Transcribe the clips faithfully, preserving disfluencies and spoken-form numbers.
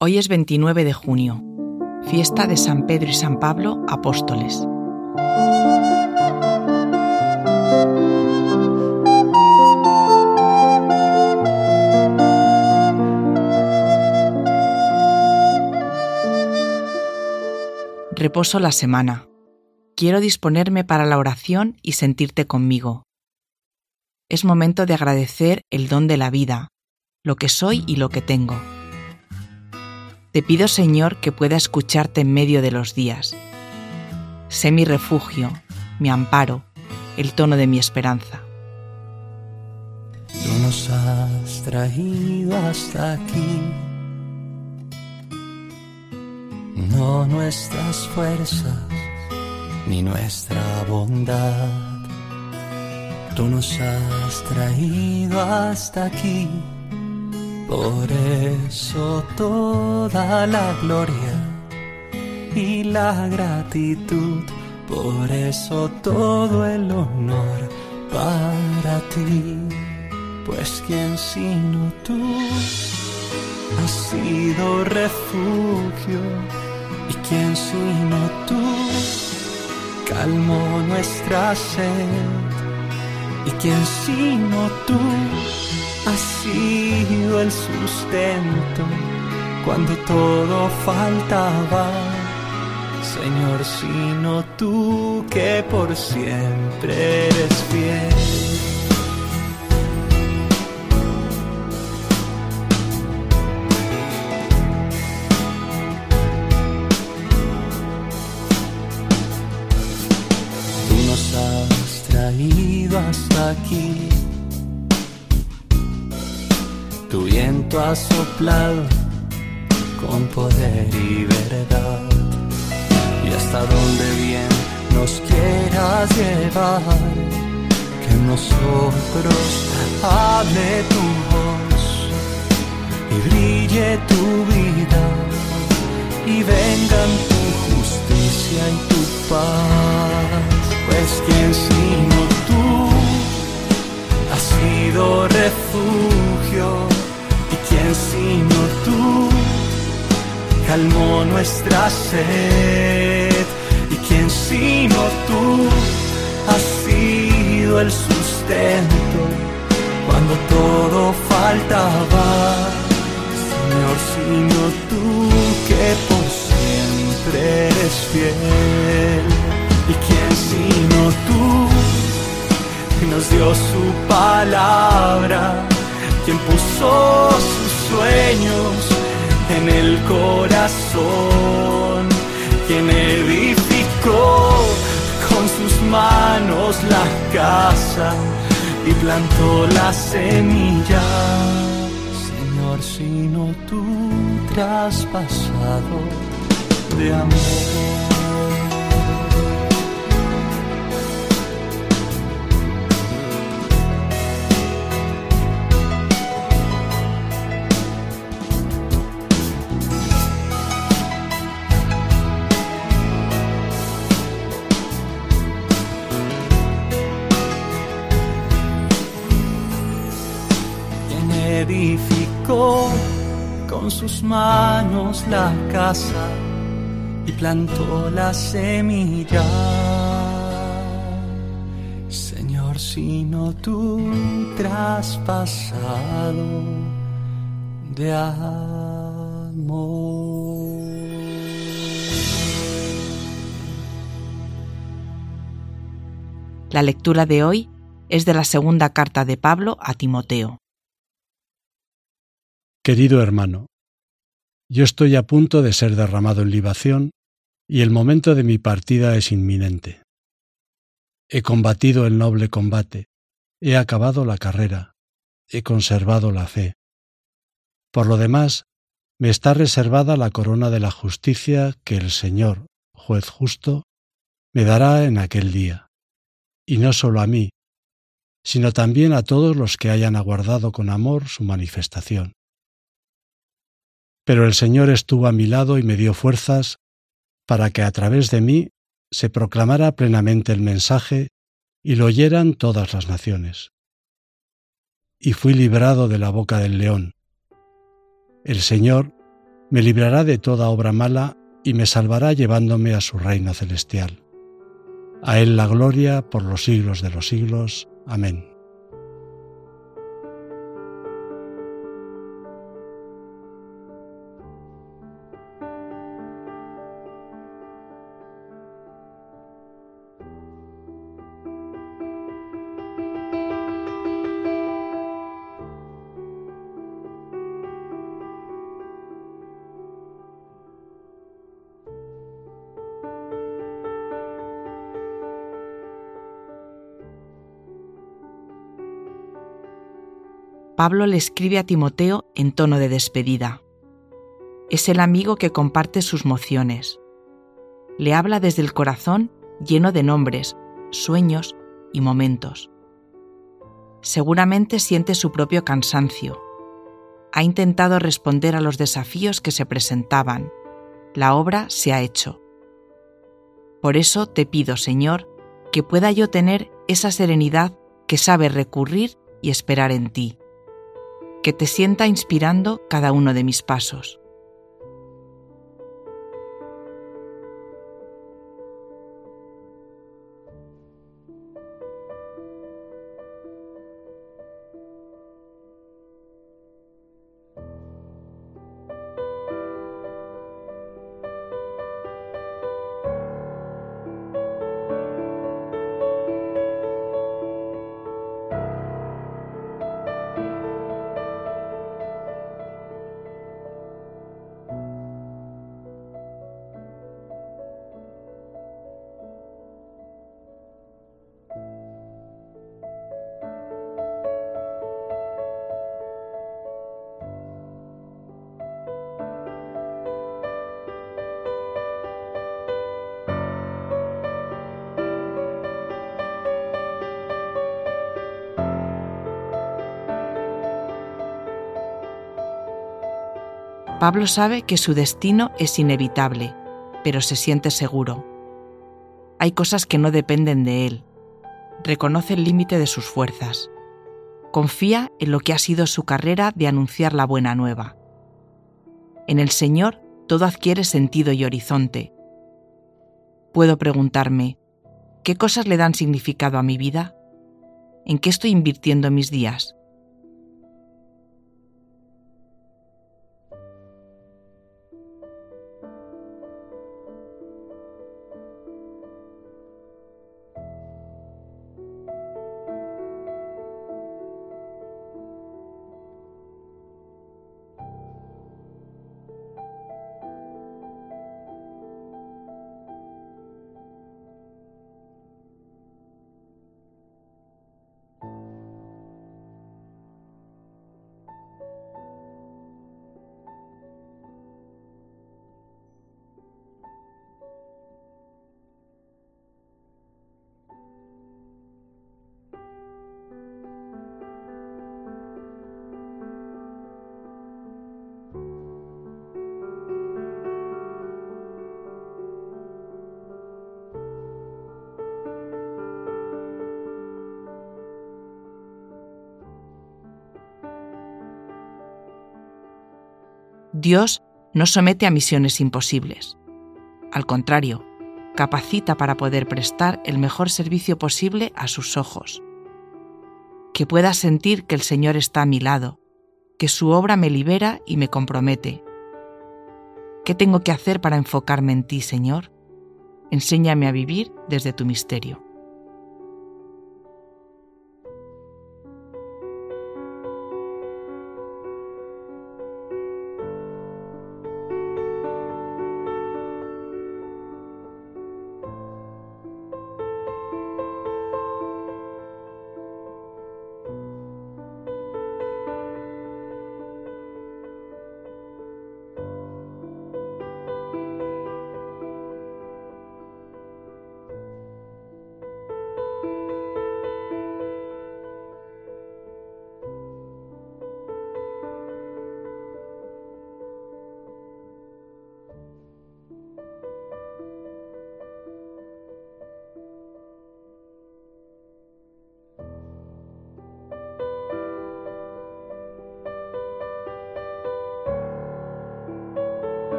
Hoy es veintinueve de junio, fiesta de San Pedro y San Pablo, apóstoles. Reposo la semana. Quiero disponerme para la oración y sentirte conmigo. Es momento de agradecer el don de la vida, lo que soy y lo que tengo. Te pido, Señor, que pueda escucharte en medio de los días. Sé mi refugio, mi amparo, el tono de mi esperanza. Tú nos has traído hasta aquí, no nuestras fuerzas ni nuestra bondad. Tú nos has traído hasta aquí, por eso toda la gloria y la gratitud, por eso todo el honor para ti. Pues quién sino tú has sido refugio, y quién sino tú calmó nuestra sed, y quién sino tú has sido el sustento cuando todo faltaba. Señor, sino tú que por siempre eres fiel. Tú nos has traído hasta aquí, tu viento ha soplado con poder y verdad, y hasta donde bien nos quieras llevar, que en nosotros hable tu voz y brille tu vida, y vengan tu justicia y tu paz. Pues quién sino tú has sido refugio, y quién sino tú calmó nuestra sed, y quién sino tú has sido el sustento cuando todo faltaba. Señor, sino tú que por siempre eres fiel, y quién sino tú nos dio su palabra, quien puso sus sueños en el corazón, quien edificó con sus manos la casa y plantó la semilla. Señor, sino tú traspasado de amor. Edificó con sus manos la casa y plantó la semilla. Señor, sino tú traspasado de amor. La lectura de hoy es de la segunda carta de Pablo a Timoteo. Querido hermano, yo estoy a punto de ser derramado en libación y el momento de mi partida es inminente. He combatido el noble combate, he acabado la carrera, he conservado la fe. Por lo demás, me está reservada la corona de la justicia que el Señor, juez justo, me dará en aquel día, y no solo a mí, sino también a todos los que hayan aguardado con amor su manifestación. Pero el Señor estuvo a mi lado y me dio fuerzas para que a través de mí se proclamara plenamente el mensaje y lo oyeran todas las naciones. Y fui librado de la boca del león. El Señor, Me librará de toda obra mala y me salvará llevándome a su reino celestial. A Él la gloria por los siglos de los siglos. Amén. Pablo le escribe a Timoteo en tono de despedida. Es el amigo que comparte sus mociones. Le habla desde el corazón lleno de nombres, sueños y momentos. Seguramente siente su propio cansancio. Ha intentado responder a los desafíos que se presentaban. La obra se ha hecho. Por eso te pido, Señor, que pueda yo tener esa serenidad que sabe recurrir y esperar en ti. Que te sienta inspirando cada uno de mis pasos. Pablo sabe que su destino es inevitable, pero se siente seguro. Hay cosas que no dependen de él. Reconoce el límite de sus fuerzas. Confía en lo que ha sido su carrera de anunciar la buena nueva. En el Señor todo adquiere sentido y horizonte. Puedo preguntarme, ¿qué cosas le dan significado a mi vida? ¿En qué estoy invirtiendo mis días? Dios no somete a misiones imposibles. Al contrario, capacita para poder prestar el mejor servicio posible a sus ojos. Que pueda sentir que el Señor está a mi lado, que su obra me libera y me compromete. ¿Qué tengo que hacer para enfocarme en ti, Señor? Enséñame a vivir desde tu misterio.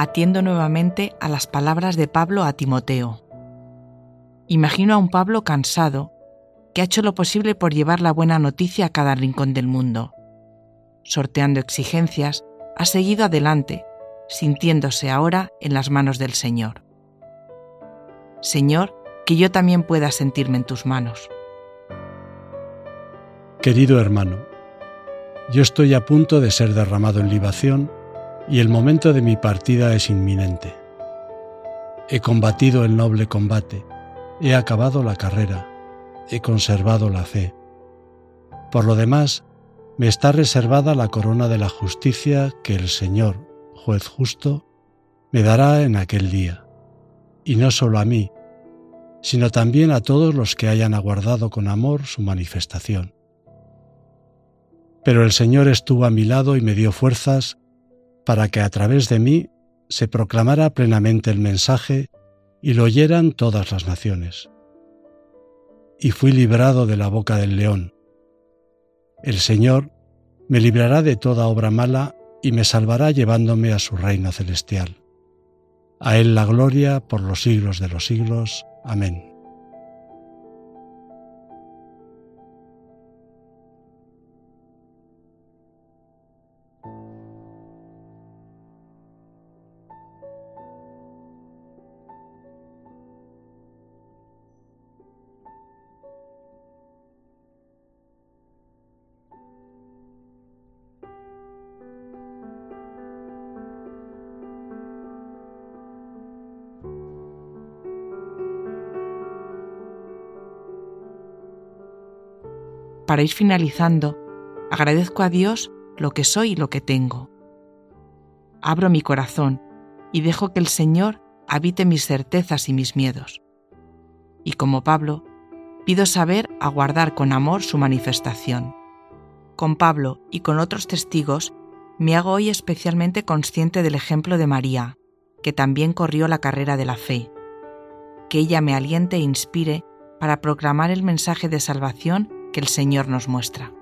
atiendo nuevamente a las palabras de Pablo a Timoteo. Imagino a un Pablo cansado, que ha hecho lo posible por llevar la buena noticia a cada rincón del mundo. Sorteando exigencias, ha seguido adelante, sintiéndose ahora en las manos del Señor. Señor, que yo también pueda sentirme en tus manos. Querido hermano, yo estoy a punto de ser derramado en libación y el momento de mi partida es inminente. He combatido el noble combate, he acabado la carrera, he conservado la fe. Por lo demás, me está reservada la corona de la justicia que el Señor, juez justo, me dará en aquel día, y no solo a mí, sino también a todos los que hayan aguardado con amor su manifestación. Pero el Señor estuvo a mi lado y me dio fuerzas para que a través de mí se proclamara plenamente el mensaje y lo oyeran todas las naciones. Y fui librado de la boca del león. El Señor me librará de toda obra mala y me salvará llevándome a su reino celestial. A Él la gloria por los siglos de los siglos. Amén. Para ir finalizando, agradezco a Dios lo que soy y lo que tengo. Abro mi corazón y dejo que el Señor habite mis certezas y mis miedos. Y como Pablo, pido saber aguardar con amor su manifestación. Con Pablo y con otros testigos, me hago hoy especialmente consciente del ejemplo de María, que también corrió la carrera de la fe. Que ella me aliente e inspire para proclamar el mensaje de salvación que el Señor nos muestra.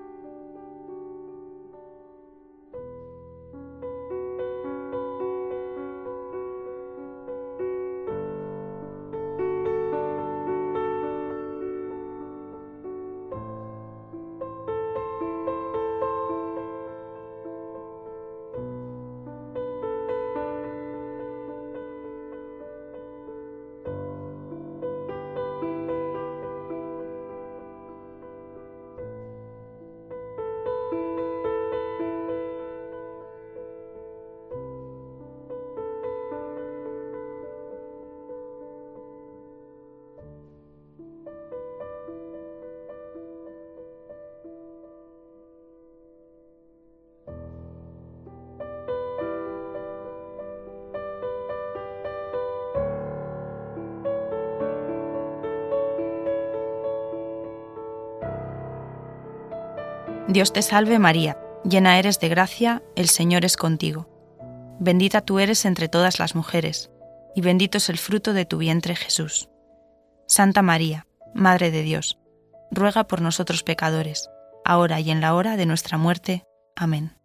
Dios te salve María, llena eres de gracia, el Señor es contigo. Bendita tú eres entre todas las mujeres, y bendito es el fruto de tu vientre Jesús. Santa María, Madre de Dios, ruega por nosotros pecadores, ahora y en la hora de nuestra muerte. Amén.